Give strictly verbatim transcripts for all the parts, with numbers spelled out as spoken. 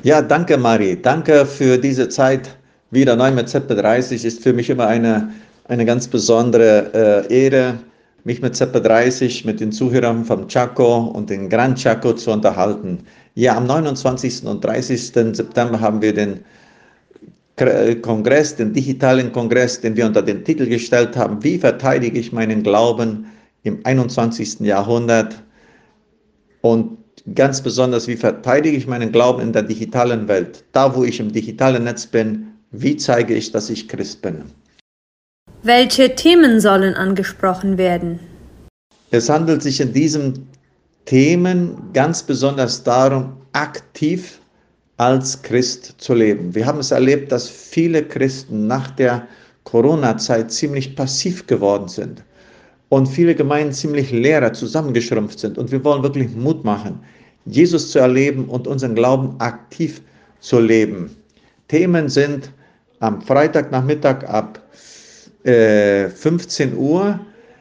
Ja, danke, Mari. Danke für diese Zeit. Wieder neu mit Z P dreißig ist für mich immer eine, eine ganz besondere äh, Ehre, mich mit Z P dreißig, mit den Zuhörern vom Chaco und den Gran Chaco zu unterhalten. Ja, am neunundzwanzigsten und dreißigsten September haben wir den K- Kongress, den digitalen Kongress, den wir unter den Titel gestellt haben: Wie verteidige ich meinen Glauben im einundzwanzigsten Jahrhundert? Und ganz besonders, wie verteidige ich meinen Glauben in der digitalen Welt? Da, wo ich im digitalen Netz bin, wie zeige ich, dass ich Christ bin? Welche Themen sollen angesprochen werden? Es handelt sich in diesen Themen ganz besonders darum, aktiv als Christ zu leben. Wir haben es erlebt, dass viele Christen nach der Corona-Zeit ziemlich passiv geworden sind und viele Gemeinden ziemlich leerer zusammengeschrumpft sind. Und wir wollen wirklich Mut machen, Jesus zu erleben und unseren Glauben aktiv zu leben. Themen sind am Freitagnachmittag ab äh, fünfzehn Uhr,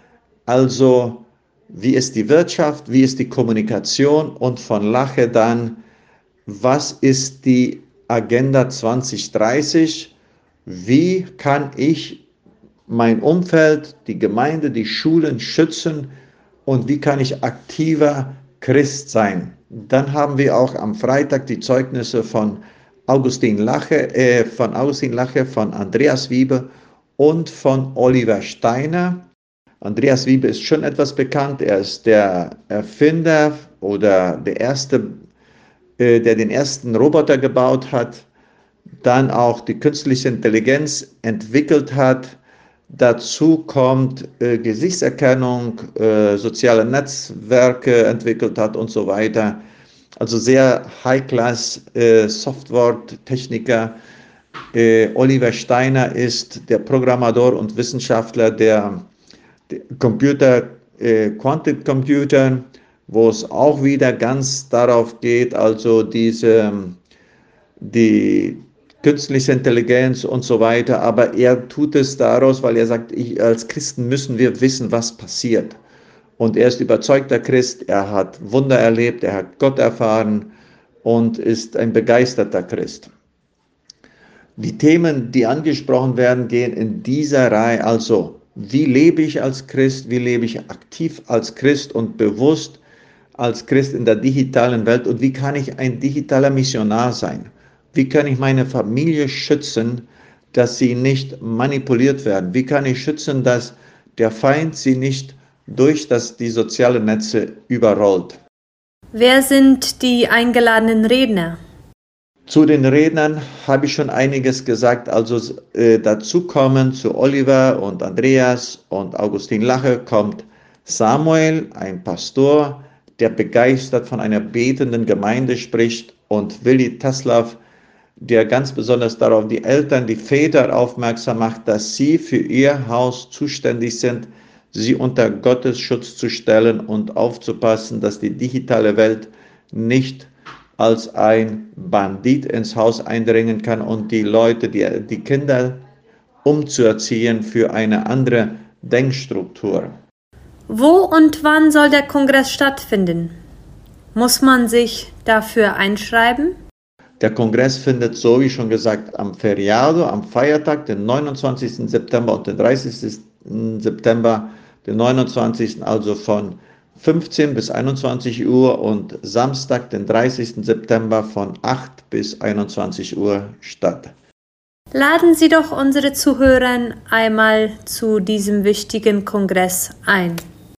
also wie ist die Wirtschaft, wie ist die Kommunikation, und von Lache dann, was ist die Agenda zwanzig dreißig, wie kann ich mein Umfeld, die Gemeinde, die Schulen schützen und wie kann ich aktiver Christ sein. Dann haben wir auch am Freitag die Zeugnisse von Augustin Lache, äh, von Augustin Lache, von Andreas Wiebe und von Oliver Steiner. Andreas Wiebe ist schon etwas bekannt. Er ist der Erfinder oder der erste, äh, der den ersten Roboter gebaut hat, dann auch die künstliche Intelligenz entwickelt hat. Dazu kommt äh, Gesichtserkennung, äh, soziale Netzwerke entwickelt hat und so weiter. Also sehr High-Class äh, Software-Techniker. Äh, Oliver Steiner ist der Programmator und Wissenschaftler der, der Computer, äh, Quantum Computer, wo es auch wieder ganz darauf geht, also diese, die künstliche Intelligenz und so weiter, aber er tut es daraus, weil er sagt, ich, als Christen müssen wir wissen, was passiert. Und er ist überzeugter Christ, er hat Wunder erlebt, er hat Gott erfahren und ist ein begeisterter Christ. Die Themen, die angesprochen werden, gehen in dieser Reihe, also wie lebe ich als Christ, wie lebe ich aktiv als Christ und bewusst als Christ in der digitalen Welt, und wie kann ich ein digitaler Missionar sein? Wie kann ich meine Familie schützen, dass sie nicht manipuliert werden? Wie kann ich schützen, dass der Feind sie nicht durch das, die sozialen Netze überrollt? Wer sind die eingeladenen Redner? Zu den Rednern habe ich schon einiges gesagt. Also äh, dazu kommen zu Oliver und Andreas und Augustin Lache kommt Samuel, ein Pastor, der begeistert von einer betenden Gemeinde spricht, und Willi Teslav, der ganz besonders darauf die Eltern, die Väter aufmerksam macht, dass sie für ihr Haus zuständig sind, sie unter Gottes Schutz zu stellen und aufzupassen, dass die digitale Welt nicht als ein Bandit ins Haus eindringen kann und die Leute, die, die Kinder umzuerziehen für eine andere Denkstruktur. Wo und wann soll der Kongress stattfinden? Muss man sich dafür einschreiben? Der Kongress findet, so wie schon gesagt, am Feriado, am Feiertag, den neunundzwanzigsten September und den dreißigsten September, den neunundzwanzigsten also von fünfzehn bis einundzwanzig Uhr und Samstag, den dreißigsten September von acht bis einundzwanzig Uhr statt. Laden Sie doch unsere Zuhörer einmal zu diesem wichtigen Kongress ein.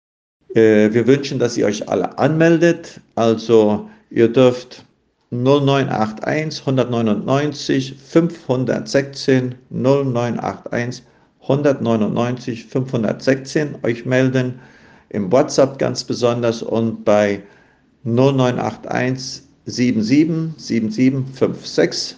Äh, wir wünschen, dass ihr euch alle anmeldet. Also ihr dürft null neun acht eins hundertneunundneunzig fünfhundertsechzehn null neun acht eins hundertneunundneunzig fünfhundertsechzehn euch melden, im WhatsApp ganz besonders, und bei null neun acht eins sieben sieben sieben sieben fünf sechs.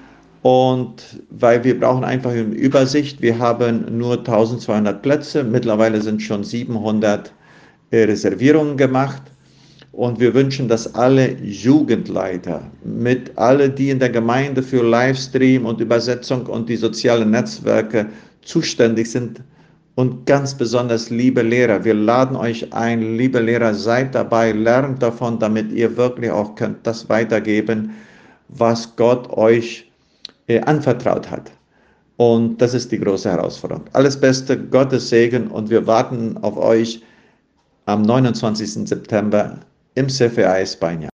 Und weil wir brauchen einfach eine Übersicht, wir haben nur eintausendzweihundert Plätze, mittlerweile sind schon siebenhundert äh, Reservierungen gemacht. Und wir wünschen, dass alle Jugendleiter, mit alle, die in der Gemeinde für Livestream und Übersetzung und die sozialen Netzwerke zuständig sind, und ganz besonders liebe Lehrer, wir laden euch ein, liebe Lehrer, seid dabei, lernt davon, damit ihr wirklich auch könnt das weitergeben, was Gott euch äh, anvertraut hat. Und das ist die große Herausforderung. Alles Beste, Gottes Segen und wir warten auf euch am neunundzwanzigsten September im C F A Espanha.